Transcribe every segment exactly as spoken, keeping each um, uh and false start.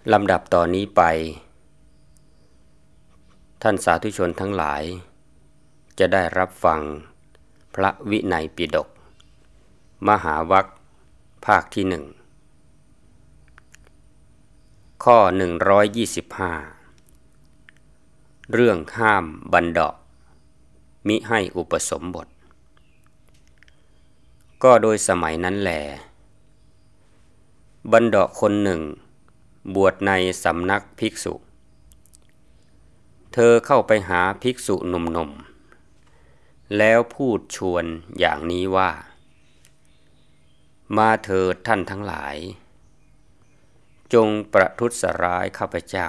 ลำดับต่อนนี้ไปท่านสาธุชนทั้งหลายจะได้รับฟังพระวินัยปิฎกมหาวรรคภาคที่หนึ่งข้อหนึ่งร้อยยี่สิบห้าเรื่องห้ามบัณฑะมิให้อุปสมบทก็โดยสมัยนั้นแลบัณฑะคนหนึ่งบวชในสำนักภิกษุเธอเข้าไปหาภิกษุหนุ่มๆแล้วพูดชวนอย่างนี้ว่ามาเถิดท่านทั้งหลายจงประทุษร้ายข้าพเจ้า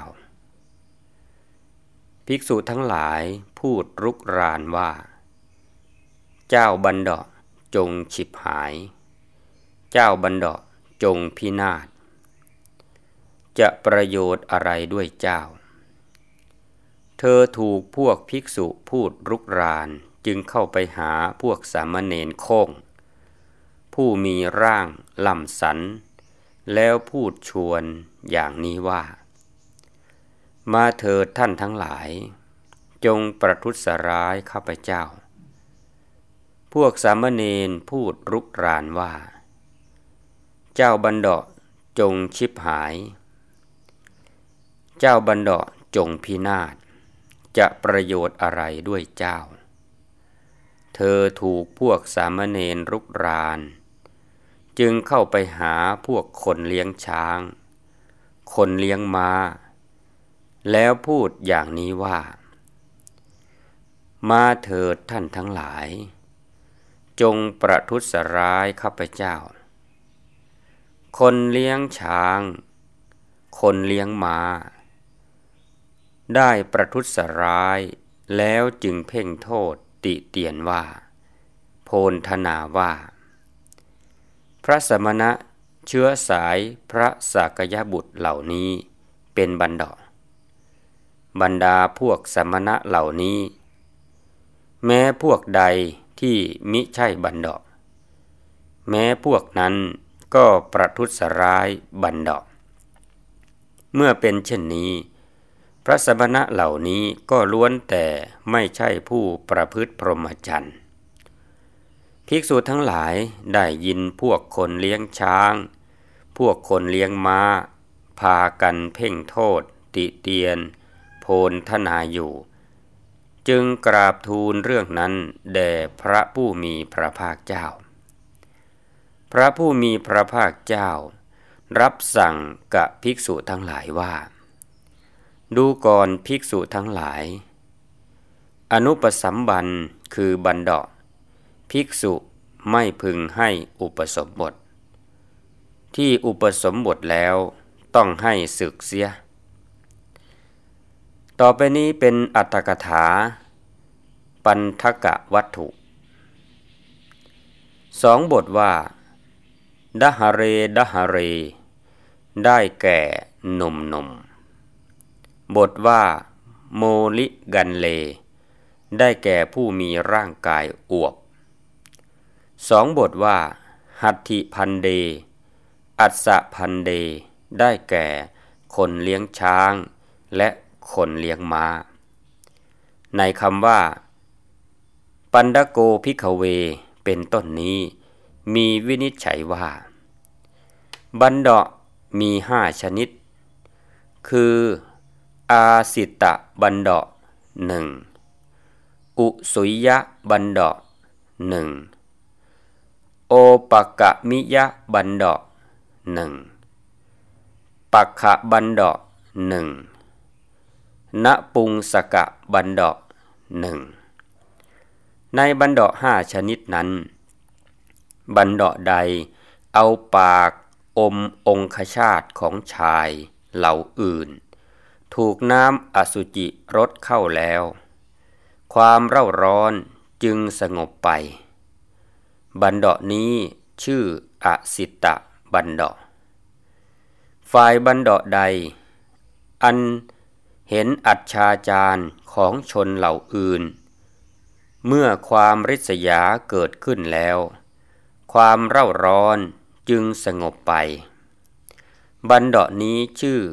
ภิกษุทั้งหลายพูดรุกรานว่าเจ้าบัณฑะจงฉิบหายเจ้าบัณฑะจงพินาศจะประโยชน์อะไรด้วยเจ้าเธอถูกพวกภิกษุพูดรุกรานจึงเข้าไปหาพวกสามเณรโค้งผู้มีร่างล่ำสันแล้วพูดชวนอย่างนี้ว่ามาเถิดท่านทั้งหลายจงประทุษร้ายข้าพเจ้าพวกสามเณรพูดรุกรานว่าเจ้าบัณฑะจงฉิบหายเจ้าบัณฑะจงพินาศจะประโยชน์อะไรด้วยเจ้าเธอถูกพวกสามเณรรุกรานจึงเข้าไปหาพวกคนเลี้ยงช้างคนเลี้ยงม้าแล้วพูดอย่างนี้ว่ามาเถิดท่านทั้งหลายจงประทุษร้ายข้าพเจ้าคนเลี้ยงช้างคนเลี้ยงม้าได้ประทุษร้ายแล้วจึงเพ่งโทษติเตียนว่าโพลธนาว่าพระสมณะเชื้อสายพระสากยบุตรเหล่านี้เป็นบัณฑะบรรดาพวกสมณะเหล่านี้แม้พวกใดที่มิใช่บัณฑะแม้พวกนั้นก็ประทุษร้ายบัณฑะเมื่อเป็นเช่นนี้พระสมณะเหล่านี้ก็ล้วนแต่ไม่ใช่ผู้ประพฤติพรหมจรรย์ภิกษุทั้งหลายได้ยินพวกคนเลี้ยงช้างพวกคนเลี้ยงม้าพากันเพ่งโทษติเตียนโพลธนาอยู่จึงกราบทูลเรื่องนั้นแด่พระผู้มีพระภาคเจ้าพระผู้มีพระภาคเจ้ารับสั่งกับภิกษุทั้งหลายว่าดูก่อนภิกษุทั้งหลายอนุปสัมบันคือบัณฑะภิกษุไม่พึงให้อุปสมบทที่อุปสมบทแล้วต้องให้สึกเสียต่อไปนี้เป็นอรรถกถาปัณฑกวัตถุสองบทว่าดหเรดหเรได้แก่หนุ่มหนุ่มบทว่าโมลิกันเลได้แก่ผู้มีร่างกายอวบสองบทว่าหัตถิพันเดอัสสะพันเดได้แก่คนเลี้ยงช้างและคนเลี้ยงม้าในคำว่าปันดโกภิกขเวเป็นต้นนี้มีวินิจฉัยว่าบัณฑะมีห้าชนิดคืออาสิตะบัณฑะหนึ่งอุสุยยะบัณฑะหนึ่งโอปกะมิยะบัณฑะหนึ่งปัคขะบัณฑะหนึ่งณปุงสกะบัณฑะหนึ่งในบัณฑะห้าชนิดนั้นบัณฑะใดเอาปากอมองคชาตของชายเหล่าอื่นถูกน้ำอสุจิรดเข้าแล้วความเร่าร้อนจึงสงบไปบัณฑะนี้ชื่ออสิตะบัณฑะฝ่ายบัณฑะใดอันเห็นอัจฉาจารของชนเหล่าอื่นเมื่อความริษยาเกิดขึ้นแล้วความเร่าร้อนจึงสงบไปบัณฑะนี้ชื่อ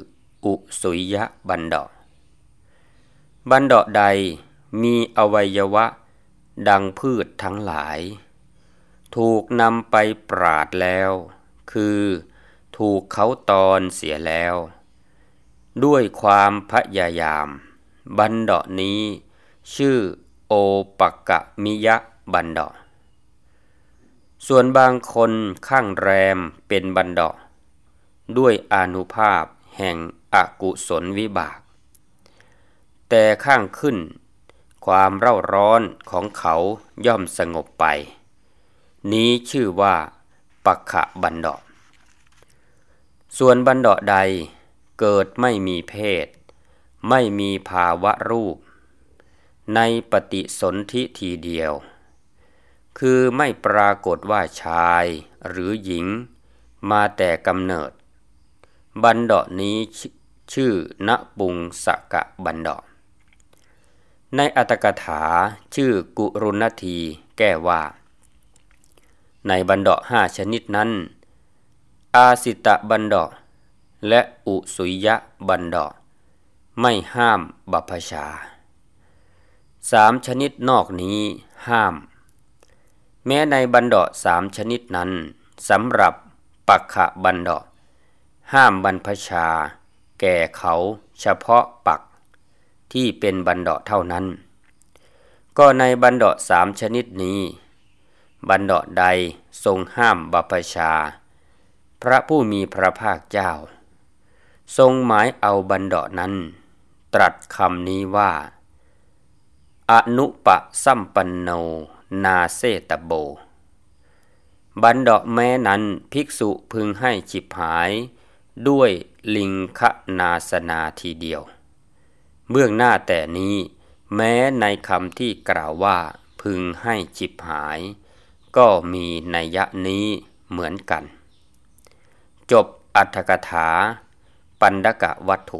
อุสุยยะบันดาะบันดาะใดมีอวัยวะดังพืชทั้งหลายถูกนำไปปราดแล้วคือถูกเขาตอนเสียแล้วด้วยความพยายามบันดาะนี้ชื่อโอปักกะมิยะบันดาะส่วนบางคนข้างแรมเป็นบันดาะด้วยอานุภาพแห่งอกุศลวิบากแต่ข้างขึ้นความเร่าร้อนของเขาย่อมสงบไปนี้ชื่อว่าปักขะบันดาะส่วนบันดาะใดเกิดไม่มีเพศไม่มีภาวะรูปในปฏิสนธิทีเดียวคือไม่ปรากฏว่าชายหรือหญิงมาแต่กำเนิดบันดาะนี้ชื่อณปุงสกะบันดาะในอัตถกถาชื่อกุรุณทีแก้ว่าในบันดาะห้าชนิดนั้นอาสิตะบันดาะและอุสุยยะบันดาะไม่ห้ามบัพพชาสามชนิดนอกนี้ห้ามแม้ในบันดาะสามชนิดนั้นสำหรับปักขะบันดาะห้ามบรรพชาแก่เขาเฉพาะปักที่เป็นบันดาะเท่านั้นก็ในบันดาะสามชนิดนี้บันดาะใดทรงห้ามบัพพชาพระผู้มีพระภาคเจ้าทรงหมายเอาบันดาะนั้นตรัสคำนี้ว่าอนุปสัมปันโนนาเสตโบบันดาะแม้นั้นภิกษุพึงให้ฉิบหายด้วยลิงคนาสนาทีเดียวเบื้องหน้าแต่นี้แม้ในคำที่กล่าวว่าพึงให้ฉิบหายก็มีนัยยะนี้เหมือนกันจบอรรถกถาปัณฑกวัตถุ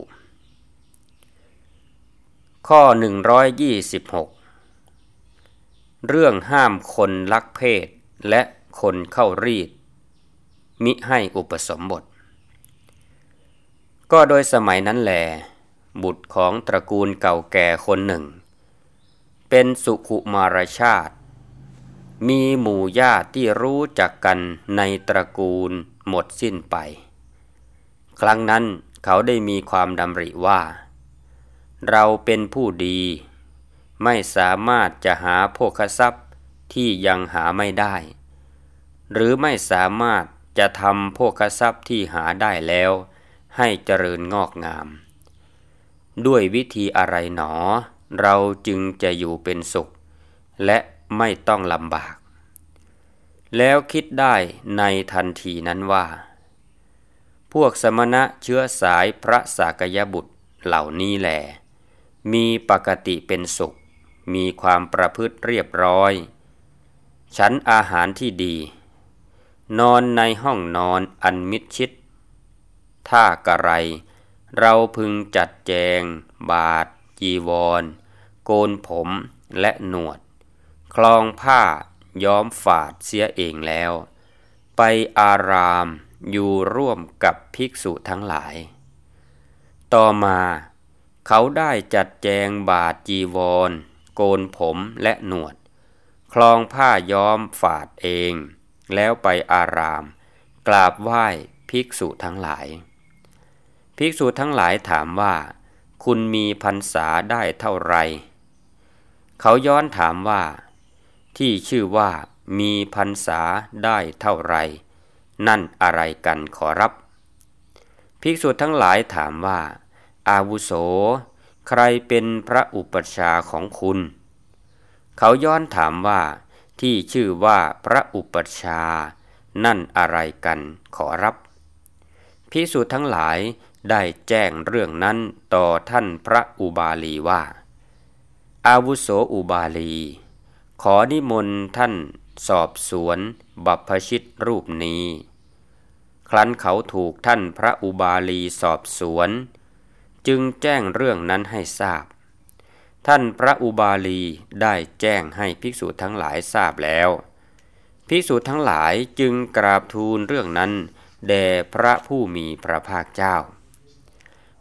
ข้อหนึ่งร้อยยี่สิบหกเรื่องห้ามคนลักเพศและคนเข้ารีดมิให้อุปสมบทก็โดยสมัยนั้นแลบุตรของตระกูลเก่าแก่คนหนึ่งเป็นสุขุมารชาติมีหมู่ญาติที่รู้จักกันในตระกูลหมดสิ้นไปครั้งนั้นเขาได้มีความดำริว่าเราเป็นผู้ดีไม่สามารถจะหาโภคทรัพย์ที่ยังหาไม่ได้หรือไม่สามารถจะทำโภคทรัพย์ที่หาได้แล้วให้เจริญงอกงามด้วยวิธีอะไรหนอเราจึงจะอยู่เป็นสุขและไม่ต้องลำบากแล้วคิดได้ในทันทีนั้นว่าพวกสมณะเชื้อสายพระสากยบุตรเหล่านี้แลมีปกติเป็นสุขมีความประพฤติเรียบร้อยฉันอาหารที่ดีนอนในห้องนอนอันมิดชิดถ้ากระไรเราพึงจัดแจงบาทจีวรโกนผมและหนวดคลองผ้าย้อมฝาดเสียเองแล้วไปอารามอยู่ร่วมกับภิกษุทั้งหลายต่อมาเขาได้จัดแจงบาทจีวรโกนผมและหนวดคลองผ้าย้อมฝาดเองแล้วไปอารามกราบไหว้ภิกษุทั้งหลายภิกษุทั้งหลายถามว่าคุณมีพรรษาได้เท่าไรเขาย้อนถามว่าที่ชื่อว่ามีพรรษาได้เท่าไรนั่นอะไรกันขอรับภิกษุทั้งหลายถามว่าอาวุโสใครเป็นพระอุปัชฌาย์ของคุณเขาย้อนถามว่าที่ชื่อว่าพระอุปัชฌาย์นั่นอะไรกันขอรับภิกษุทั้งหลายได้แจ้งเรื่องนั้นต่อท่านพระอุบาลีว่าอาวุโสอุบาลีขอนิมนต์ท่านสอบสวนบัพพชิตรูปนี้ครั้นเขาถูกท่านพระอุบาลีสอบสวนจึงแจ้งเรื่องนั้นให้ทราบท่านพระอุบาลีได้แจ้งให้ภิกษุทั้งหลายทราบแล้วภิกษุทั้งหลายจึงกราบทูลเรื่องนั้นแด่พระผู้มีพระภาคเจ้า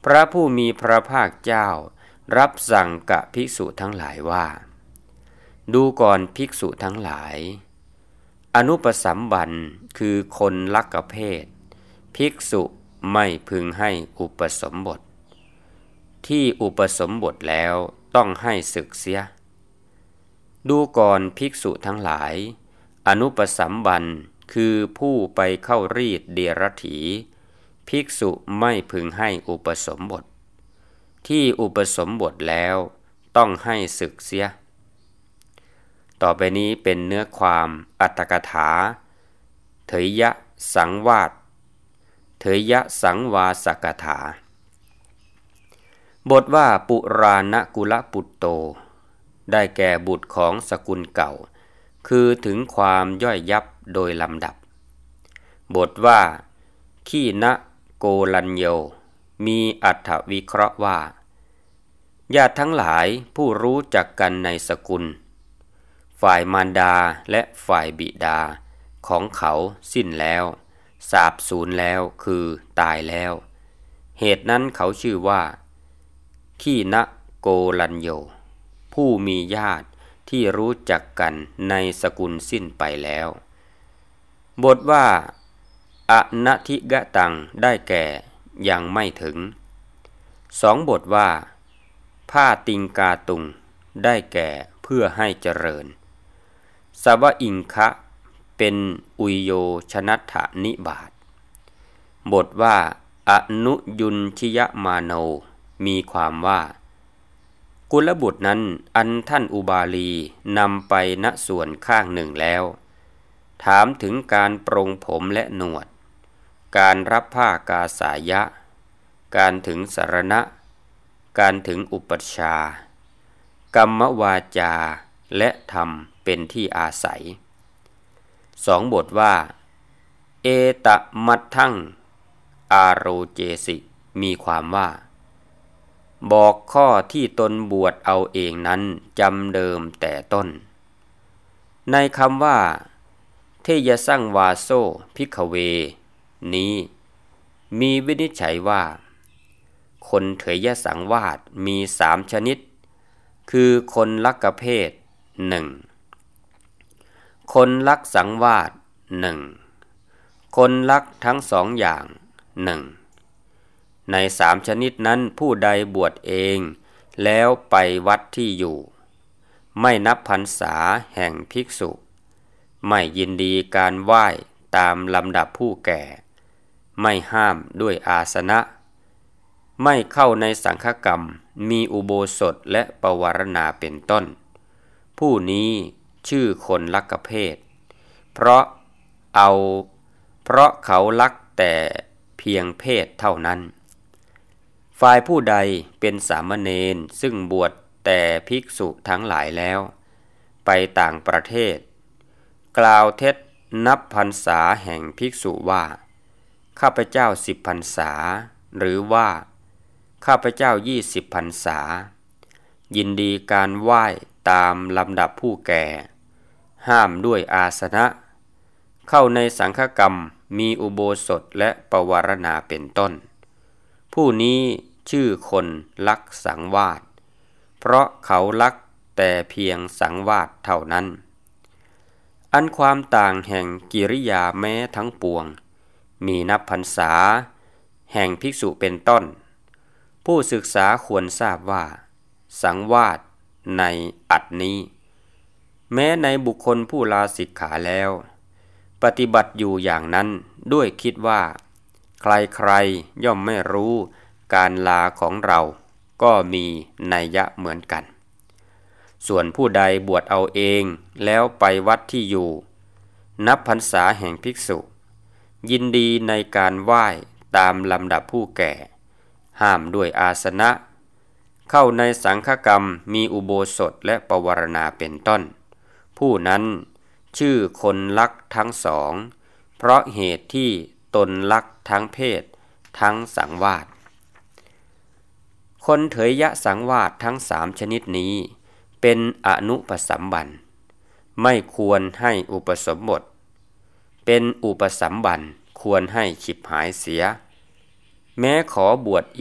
พระผู้มีพระภาคเจ้ารับสั่งกับภิกษุทั้งหลายว่าดูก่อนภิกษุทั้งหลายอนุปสัมบันคือคนลักเพศภิกษุไม่พึงให้อุปสมบทที่อุปสมบทแล้วต้องให้ศึกเสียดูก่อนภิกษุทั้งหลายอนุปสัมบันคือผู้ไปเข้ารีดเดรัจฉีภิกษุไม่พึงให้อุปสมบทที่อุปสมบทแล้วต้องให้ศึกเสียต่อไปนี้เป็นเนื้อความอัตถกถาเถยยะสังวาสเถยยะสังวาสกถาบทว่าปุราณกุลปุตโตได้แก่บุตรของสกุลเก่าคือถึงความย่อยยับโดยลำดับบทว่าขีณโกลัญโยมีอรรถวิเคราะห์ว่าญาติทั้งหลายผู้รู้จักกันในสกุลฝ่ายมารดาและฝ่ายบิดาของเขาสิ้นแล้วสาบสูญแล้วคือตายแล้วเหตุนั้นเขาชื่อว่าขีณโกลัญโยผู้มีญาติที่รู้จักกันในสกุลสิ้นไปแล้วบทว่าอนัทิกตังได้แก่ยังไม่ถึงสองบทว่าผ้าติงกาตุงได้แก่เพื่อให้เจริญสวะอิงคะเป็นอุยโยชนัตถนิบาตบทว่าอนุยุนชิยมาโนมีความว่ากุลบุตรนั้นอันท่านอุบาลีนำไปณส่วนข้างหนึ่งแล้วถามถึงการปรงผมและหนวดการรับผ้ากาสายะการถึงสรณะการถึงอุปัชฌาย์กรรมวาจาและธรรมเป็นที่อาศัยสองบทว่าเอตมัทถังอาโรเจสิมีความว่าบอกข้อที่ตนบวชเอาเองนั้นจำเดิมแต่ต้นในคำว่าเทยสังวาโซภิกขเวนี้มีวินิจฉัยว่าคนเถยสังวาสมีสามชนิดคือคนลักเพศหนึ่งคนลักสังวาสหนึ่งคนลักทั้งสองอย่างหนึ่งในสามชนิดนั้นผู้ใดบวชเองแล้วไปวัดที่อยู่ไม่นับพรรษาแห่งภิกษุไม่ยินดีการไหว้ตามลำดับผู้แก่ไม่ห้ามด้วยอาสนะไม่เข้าในสังฆกรรมมีอุโบสถและปวารณาเป็นต้นผู้นี้ชื่อคนลักเพศเพราะเอาเพราะเขาลักแต่เพียงเพศเท่านั้นฝ่ายผู้ใดเป็นสามเณรซึ่งบวชแต่ภิกษุทั้งหลายแล้วไปต่างประเทศกล่าวเท็จนับพรรษาแห่งภิกษุว่าข้าพเจ้าสิบพรรษาหรือว่าข้าพเจ้ายี่สิบพรรษายินดีการไหว้ตามลำดับผู้แก่ห้ามด้วยอาสนะเข้าในสังฆกรรมมีอุโบสถและปวารณาเป็นต้นผู้นี้ชื่อคนลักสังวาสเพราะเขาลักแต่เพียงสังวาสเท่านั้นอันความต่างแห่งกิริยาแม้ทั้งปวงมีนับพรรษาแห่งภิกษุเป็นต้นผู้ศึกษาควรทราบว่าสังวาสในอัตนี้แม้ในบุคคลผู้ลาสิกขาแล้วปฏิบัติอยู่อย่างนั้นด้วยคิดว่าใครๆย่อมไม่รู้การลาของเราก็มีนัยยะเหมือนกันส่วนผู้ใดบวชเอาเองแล้วไปวัดที่อยู่นับพรรษาแห่งภิกษุยินดีในการไหว้ตามลำดับผู้แก่ห้ามด้วยอาสนะเข้าในสังฆกรรมมีอุโบสถและปวารณาเป็นต้นผู้นั้นชื่อคนลักทั้งสองเพราะเหตุที่ตนลักทั้งเพศทั้งสังวาสคนเถยยะสังวาสทั้งสามชนิดนี้เป็นอนุปสัมบันไม่ควรให้อุปสมบทเป็นอุปสัมบันควรให้ฉิบหายเสียแม้ขอบวชอีก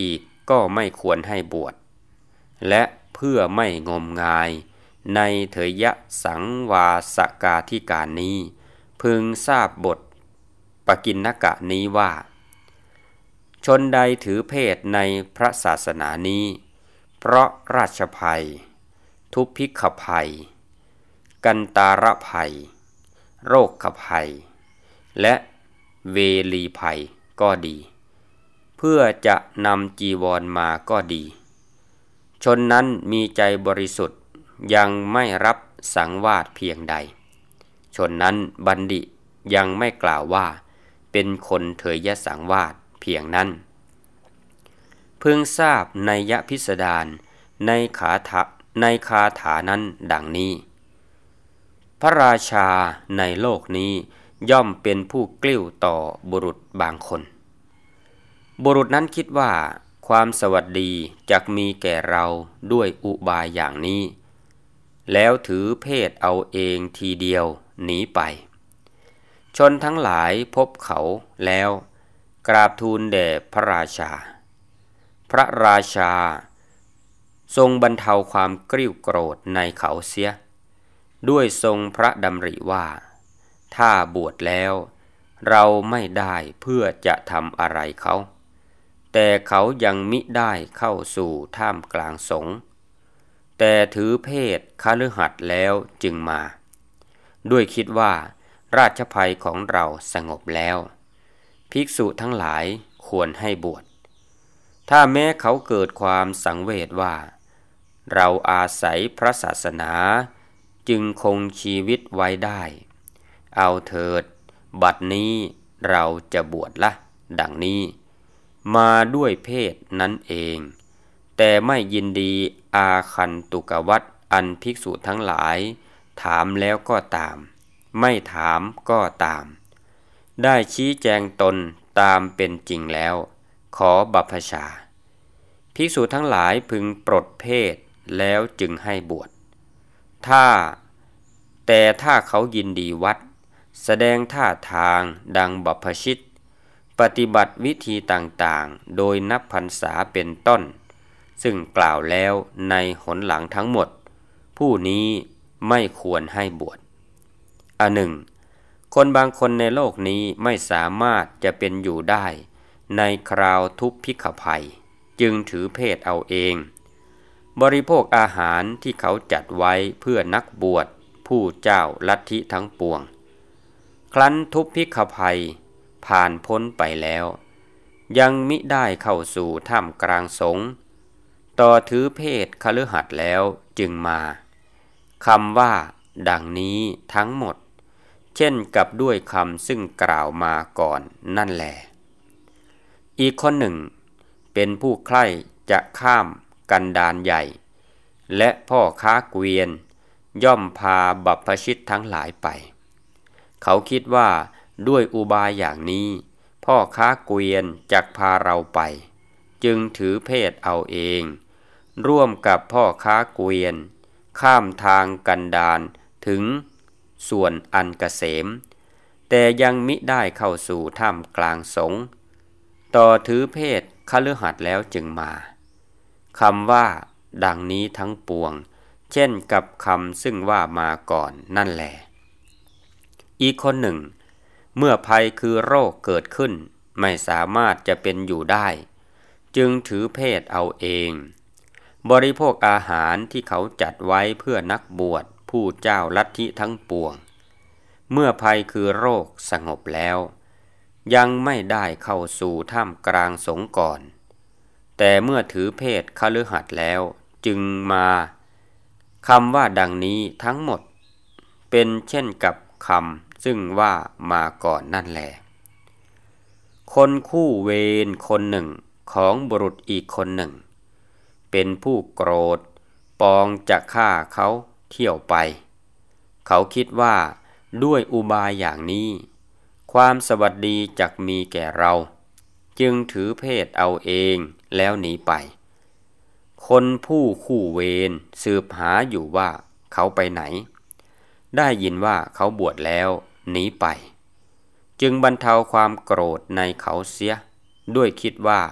ก็ไม่ควรให้บวชและเพื่อไม่งมงายในเถยสังวาสกาธิการนี้พึงทราบบทปกิณณกะนี้ว่าชนใดถือเพศในพระศาสนานี้เพราะราชภัยทุพพิกภัยกันตารภัยโรคภัยและเวลีภัยก็ดีเพื่อจะนำจีวรมาก็ดีชนนั้นมีใจบริสุทธิ์ยังไม่รับสังวาสเพียงใดชนนั้นบัณฑิตยังไม่กล่าวว่าเป็นคนเถยสังวาสเพียงนั้นพึงทราบนัยยะพิสดารในขาถาในคาถานั้นดังนี้พระราชาในโลกนี้ย่อมเป็นผู้กลิ้วต่อบุรุษบางคนบุรุษนั้นคิดว่าความสวัสดีจักมีแก่เราด้วยอุบายอย่างนี้แล้วถือเพศเอาเองทีเดียวหนีไปชนทั้งหลายพบเขาแล้วกราบทูลแด่พระราชาพระราชาทรงบรรเทาความกริ้วโกรธในเขาเสียด้วยทรงพระดำริว่าถ้าบวชแล้วเราไม่ได้เพื่อจะทำอะไรเขาแต่เขายังมิได้เข้าสู่ท่ามกลางสงฆ์แต่ถือเพศคฤหัสถ์แล้วจึงมาด้วยคิดว่าราชภัยของเราสงบแล้วภิกษุทั้งหลายควรให้บวชถ้าแม้เขาเกิดความสังเวชว่าเราอาศัยพระศาสนาจึงคงชีวิตไว้ได้เอาเถิดบัดนี้เราจะบวชละดังนี้มาด้วยเพศนั้นเองแต่ไม่ยินดีอาคันตุกวัตอันภิกษุทั้งหลายถามแล้วก็ตามไม่ถามก็ตามได้ชี้แจงตนตามเป็นจริงแล้วขอบัพพชาภิกษุทั้งหลายพึงปลดเพศแล้วจึงให้บวชถ้าแต่ถ้าเขายินดีวัดแสดงท่าทางดังบัพพชิตปฏิบัติวิธีต่างๆโดยนับพรรษาเป็นต้นซึ่งกล่าวแล้วในหนหลังทั้งหมดผู้นี้ไม่ควรให้บวชอันหนึ่งคนบางคนในโลกนี้ไม่สามารถจะเป็นอยู่ได้ในคราวทุพพิกภัยจึงถือเพศเอาเองบริโภคอาหารที่เขาจัดไว้เพื่อนักบวชผู้เจ้าลัทธิทั้งปวงครั้นทุพพิกภัยผ่านพ้นไปแล้วยังมิได้เข้าสู่ท่ามกลางสงฆ์ต่อถือเพศคฤหัสถ์แล้วจึงมาคำว่าดังนี้ทั้งหมดเช่นกับด้วยคำซึ่งกล่าวมาก่อนนั่นแหละอีกคนหนึ่งเป็นผู้ใคร่จะข้ามกันดารใหญ่และพ่อค้าเกวียนย่อมพาบัพพชิตทั้งหลายไปเขาคิดว่าด้วยอุบายอย่างนี้พ่อค้าเกวียนจักพาเราไปจึงถือเพศเอาเองร่วมกับพ่อค้าเกวียนข้ามทางกันดารถึงส่วนอันเกษมแต่ยังมิได้เข้าสู่ท่ามกลางสงฆ์ต่อถือเพศคฤหัสถ์แล้วจึงมาคำว่าดังนี้ทั้งปวงเช่นกับคำซึ่งว่ามาก่อนนั่นแหละอีกคนหนึ่งเมื่อภัยคือโรคเกิดขึ้นไม่สามารถจะเป็นอยู่ได้จึงถือเพศเอาเองบริโภคอาหารที่เขาจัดไว้เพื่อนักบวชผู้เจ้าลัทธิทั้งปวงเมื่อภัยคือโรคสงบแล้วยังไม่ได้เข้าสู่ท่ามกลางสงฆ์ก่อนแต่เมื่อถือเพศคฤหัสถ์แล้วจึงมาคำว่าดังนี้ทั้งหมดเป็นเช่นกับคำซึ่งว่ามาก่อนนั่นแหละคนคู่เวรคนหนึ่งของบุรุษอีกคนหนึ่งเป็นผู้โกรธปองจะฆ่าเขาเที่ยวไปเขาคิดว่าด้วยอุบายอย่างนี้ความสวัสดีจักมีแก่เราจึงถือเพศเอาเองแล้วหนีไปคนผู้คู่เวรสืบหาอยู่ว่าเขาไปไหนได้ยินว่าเขาบวชแล้วหนีไปจึงบรรเทาความโกรธในเขาเสียด้วยคิดว่า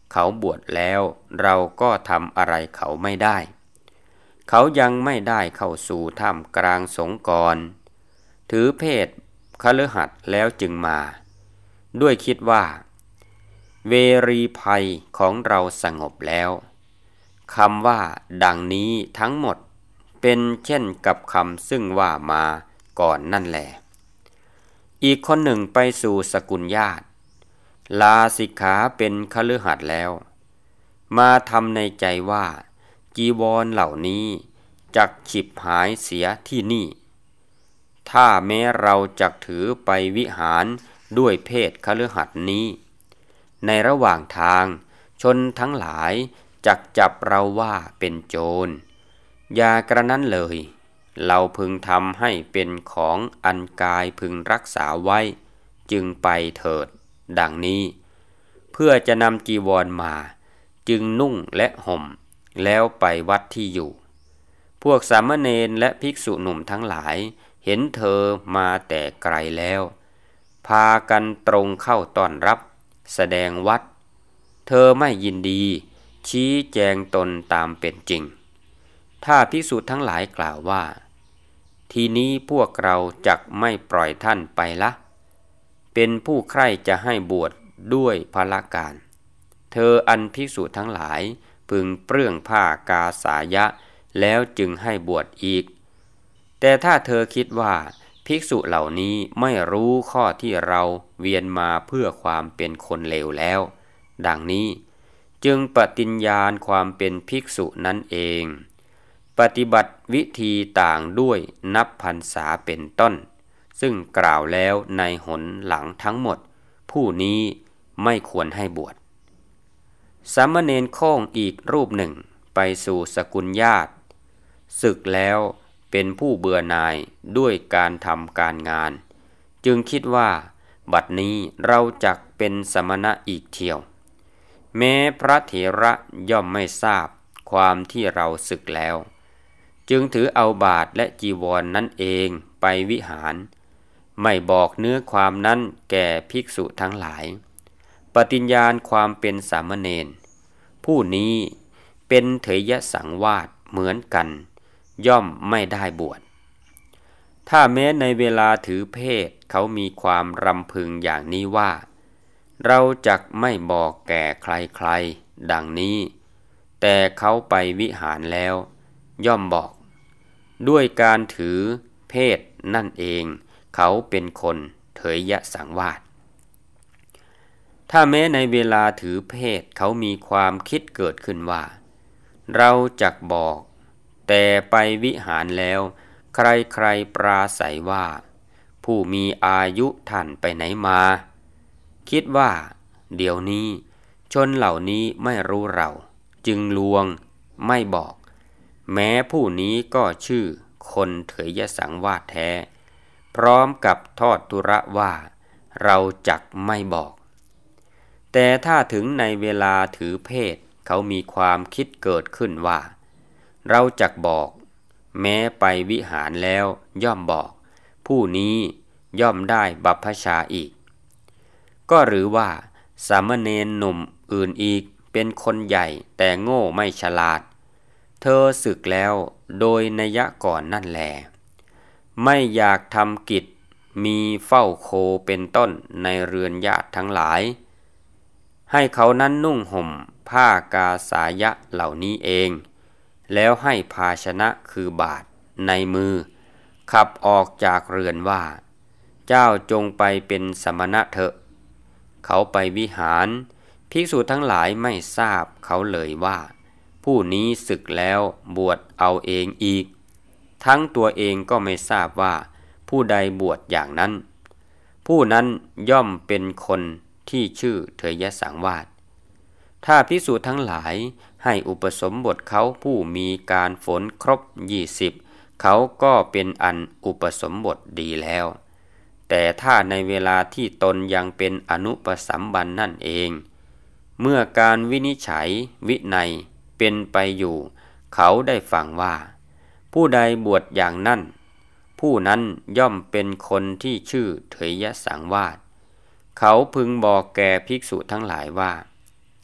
เขาบวชแล้วเราก็ทำอะไรเขาไม่ได้เขายังไม่ได้เข้าสู่ท่ามกลางสงฆ์ก่อนถือเพศคฤหัสถ์แล้วจึงมาด้วยคิดว่าเวรีภัยของเราสงบแล้วคำว่าดังนี้ทั้งหมดเป็นเช่นกับคำซึ่งว่ามาก่อนนั่นแหละอีกคนหนึ่งไปสู่สกุลญาติลาสิกขาเป็นคฤหัสถ์แล้วมาทำในใจว่าจีวรเหล่านี้จักฉิบหายเสียที่นี่ถ้าแม้เราจักถือไปวิหารด้วยเพศคฤหัสถ์นี้ในระหว่างทางชนทั้งหลายจักจับเราว่าเป็นโจรอย่ากระนั้นเลยเราพึงทำให้เป็นของอันกายพึงรักษาไว้จึงไปเถิดดังนี้เพื่อจะนำจีวรมาจึงนุ่งและห่มแล้วไปวัดที่อยู่พวกสามเณรและภิกษุหนุ่มทั้งหลายเห็นเธอมาแต่ไกลแล้วพากันตรงเข้าต้อนรับแสดงวัดเธอไม่ยินดีชี้แจงตนตามเป็นจริงถ้าภิกษุทั้งหลายกล่าวว่าทีนี้พวกเราจักไม่ปล่อยท่านไปละเป็นผู้ใคร่จะให้บวชด้วยพละการเธออันภิกษุทั้งหลายพึงเปลื้องผ้ากาสายะแล้วจึงให้บวชอีกแต่ถ้าเธอคิดว่าภิกษุเหล่านี้ไม่รู้ข้อที่เราเวียนมาเพื่อความเป็นคนเลวแล้วดังนี้จึงปฏิญญาณความเป็นภิกษุนั้นเองปฏิบัติวิธีต่างด้วยนับพรรษาเป็นต้นซึ่งกล่าวแล้วในหนหลังทั้งหมดผู้นี้ไม่ควรให้บวชสามเณรโค้งอีกรูปหนึ่งไปสู่สกุลญาติศึกแล้วเป็นผู้เบื่อหน่ายด้วยการทำการงานจึงคิดว่าบัดนี้เราจักเป็นสมณะอีกเที่ยวแม้พระเถระย่อมไม่ทราบความที่เราศึกแล้วจึงถือเอาบาตรและจีวร น, นั้นเองไปวิหารไม่บอกเนื้อความนั้นแก่ภิกษุทั้งหลายปฏิญญาณความเป็นสามเณรผู้นี้เป็นเถยสังวาสเหมือนกันย่อมไม่ได้บวชถ้าแม้ในเวลาถือเพศเขามีความรำพึงอย่างนี้ว่าเราจักไม่บอกแก่ใครๆดังนี้แต่เขาไปวิหารแล้วย่อมบอกด้วยการถือเพศนั่นเองเขาเป็นคนเถยสังวาสถ้าแม้ในเวลาถือเพศเขามีความคิดเกิดขึ้นว่าเราจักบอกแต่ไปวิหารแล้วใครๆปราศัยว่าผู้มีอายุท่านไปไหนมาคิดว่าเดี๋ยวนี้ชนเหล่านี้ไม่รู้เราจึงลวงไม่บอกแม้ผู้นี้ก็ชื่อคนเถยสังวาสแท้พร้อมกับทอดทุระว่าเราจักไม่บอกแต่ถ้าถึงในเวลาถือเพศเขามีความคิดเกิดขึ้นว่าเราจักบอกแม้ไปวิหารแล้วย่อมบอกผู้นี้ย่อมได้บัพพชาอีกก็หรือว่าสามเณรหนุ่มอื่นอีกเป็นคนใหญ่แต่โง่ไม่ฉลาดเธอสึกแล้วโดยนัยก่อนนั่นแลไม่อยากทำกิจมีเฝ้าโคเป็นต้นในเรือนญาติทั้งหลายให้เขานั้นนุ่งห่มผ้ากาสายะเหล่านี้เองแล้วให้ภาชนะคือบาตรในมือขับออกจากเรือนว่าเจ้าจงไปเป็นสมณะเถอะเขาไปวิหารภิกษุทั้งหลายไม่ทราบเขาเลยว่าผู้นี้สึกแล้วบวชเอาเองอีกทั้งตัวเองก็ไม่ทราบว่าผู้ใดบวชอย่างนั้นผู้นั้นย่อมเป็นคนที่ชื่อเถยสังวาสถ้าภิกษุทั้งหลายให้อุปสมบทเขาผู้มีการฝนครบยี่สิบเขาก็เป็นอันอุปสมบทดีแล้วแต่ถ้าในเวลาที่ตนยังเป็นอนุปสัมบันนั่นเองเมื่อการวินิจฉัยวินัยเป็นไปอยู่เขาได้ฟังว่าผู้ใดบวชอย่างนั้นผู้นั้นย่อมเป็นคนที่ชื่อเถยสังวาสเขาพึงบอกแก่ภิกษุทั้งหลายว่า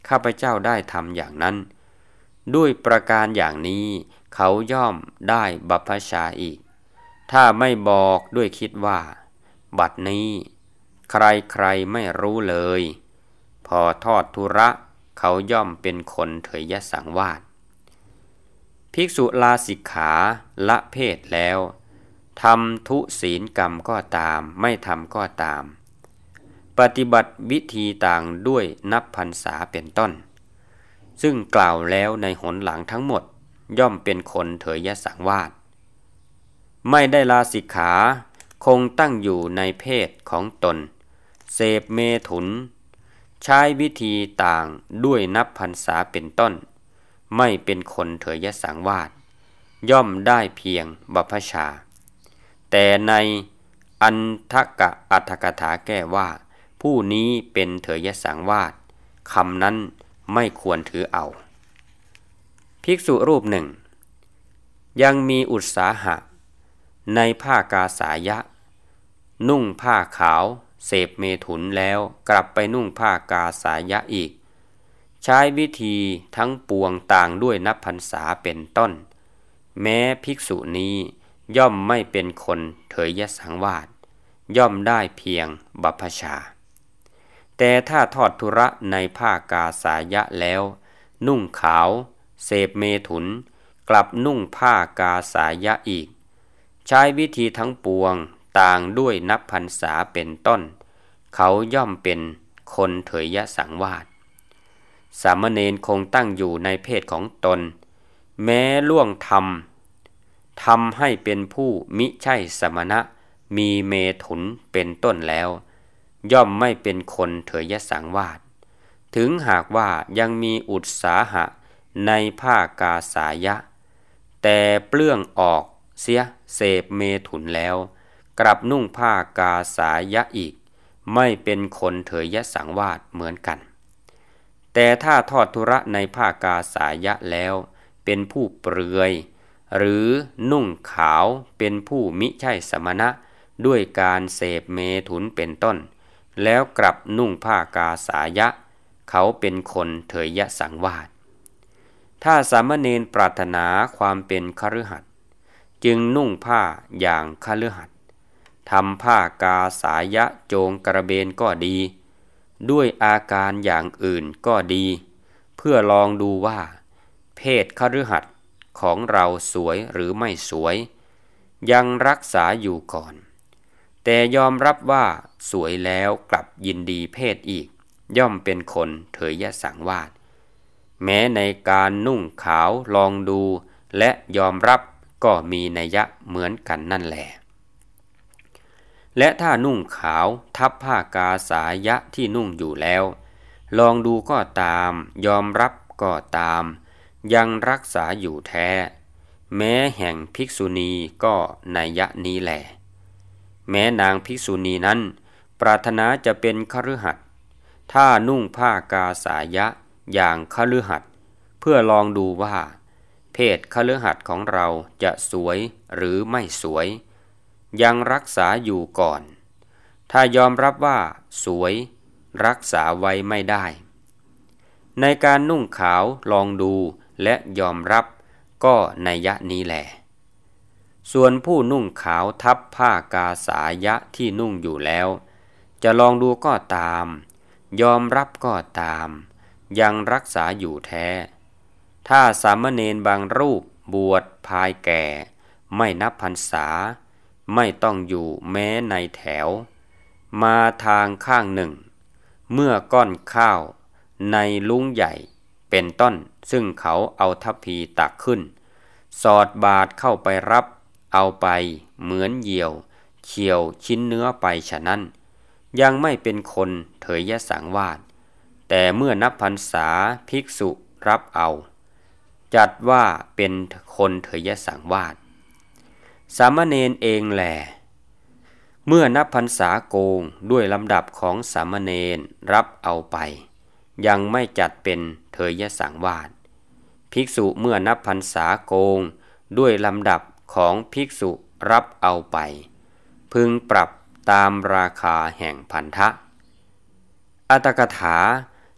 ข้าพเจ้าได้ทำอย่างนั้นด้วยประการอย่างนี้เขาย่อมได้บัพพชาอีกถ้าไม่บอกด้วยคิดว่าบัดนี้ใครๆไม่รู้เลยพอทอดทุระเขาย่อมเป็นคนเถยสังวาสภิกษุลาสิกขาละเพศแล้วทำทุศีลกรรมก็ตามไม่ทำก็ตามปฏิบัติวิธีต่างด้วยนับพรรษาเป็นต้นซึ่งกล่าวแล้วในหนหลังทั้งหมดย่อมเป็นคนเถยสังวาสไม่ได้ลาสิกขาคงตั้งอยู่ในเพศของตนเสพเมถุนใช้วิธีต่างด้วยนับพรรษาเป็นต้นไม่เป็นคนเถยสังวาสย่อมได้เพียงบัพพชาแต่ในอันทกะอัฏฐกถาแก้ว่าผู้นี้เป็นเถยสังวาสคำนั้นไม่ควรถือเอาภิกษุรูปหนึ่งยังมีอุตสาหะในผ้ากาสายะนุ่งผ้าขาวเสพเมถุนแล้วกลับไปนุ่งผ้ากาสายะอีกใช้วิธีทั้งปวงต่างด้วยนับพรรษาเป็นต้นแม้ภิกษุนี้ย่อมไม่เป็นคนเถยสังวาสย่อมได้เพียงบัพพชาแต่ถ้าทอดทุระในผ้ากาสายะแล้วนุ่งขาวเสพเมถุนกลับนุ่งผ้ากาสายะอีกใช้วิธีทั้งปวงต่างด้วยนับพรรษาเป็นต้นเขาย่อมเป็นคนเถยสังวาสสามเณรคงตั้งอยู่ในเพศของตนแม้ล่วงธรรมทำให้เป็นผู้มิใช่สมณะมีเมถุนเป็นต้นแล้วย่อมไม่เป็นคนเถยสังวาสถึงหากว่ายังมีอุตสาหะในผ้ากาสายะแต่เปลื้องออกเสียเสพเมถุนแล้วกลับนุ่งผ้ากาสายะอีกไม่เป็นคนเถยสังวาสเหมือนกันแต่ถ้าทอดทุระในผ้ากาสายะแล้วเป็นผู้เปลือยหรือนุ่งขาวเป็นผู้มิใช่สมณะด้วยการเสพเมถุนเป็นต้นแล้วกลับนุ่งผ้ากาสายะเขาเป็นคนเถยสังวาสถ้าสามเณรปรารถนาความเป็นคฤหัสถ์จึงนุ่งผ้าอย่างคฤหัสถ์ทำผ้ากาสายะโจงกระเบนก็ดีด้วยอาการอย่างอื่นก็ดีเพื่อลองดูว่าเพศคฤหัสถ์ของเราสวยหรือไม่สวยยังรักษาอยู่ก่อนแต่ยอมรับว่าสวยแล้วกลับยินดีเพศอีกย่อมเป็นคนเถยสังวาสแม้ในการนุ่งขาวลองดูและยอมรับก็มีนัยยะเหมือนกันนั่นแหละและถ้านุ่งขาวทับผ้ากาสายะที่นุ่งอยู่แล้วลองดูก็ตามยอมรับก็ตามยังรักษาอยู่แท้แม้แห่งภิกษุณีก็นัยยะนี้แหละแม้นางภิกษุณีนั้นปรารถนาจะเป็นคฤหัสถ์ถ้านุ่งผ้ากาสายะอย่างคฤหัสถ์เพื่อลองดูว่าเพศคฤหัสถ์ของเราจะสวยหรือไม่สวยยังรักษาอยู่ก่อนถ้ายอมรับว่าสวยรักษาไว้ไม่ได้ในการนุ่งขาวลองดูและยอมรับก็นัยยะนี้แหละส่วนผู้นุ่งขาวทับผ้ากาสายะที่นุ่งอยู่แล้วจะลองดูก็ตามยอมรับก็ตามยังรักษาอยู่แท้ถ้าสามเณรบางรูปบวชภายแก่ไม่นับพรรษาไม่ต้องอยู่แม้ในแถวมาทางข้างหนึ่งเมื่อก้อนข้าวในลุงใหญ่เป็นต้นซึ่งเขาเอาทัพพีตักขึ้นสอดบาตรเข้าไปรับเอาไปเหมือนเหยี่ยวเขี่ยวชิ้นเนื้อไปฉะนั้นยังไม่เป็นคนเถยสังวาสแต่เมื่อนับพรรษาภิกษุรับเอาจัดว่าเป็นคนเถยสังวาสสามเณรเองแลเมื่อนับพรรษาโกงด้วยลำดับของสามเณรรับเอาไปยังไม่จัดเป็นเถยสังวาสภิกษุเมื่อนับพรรษาโกงด้วยลำดับของภิกษุรับเอาไปพึงปรับตามราคาแห่งพันธะอัตถกถา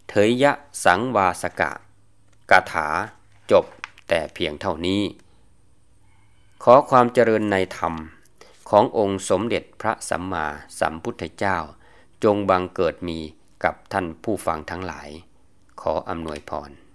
เถยยะสังวาสกะกถาจบแต่เพียงเท่านี้ขอความเจริญในธรรมขององค์สมเด็จพระสัมมาสัมพุทธเจ้าจงบังเกิดมีกับท่านผู้ฟังทั้งหลายขออำนวยพร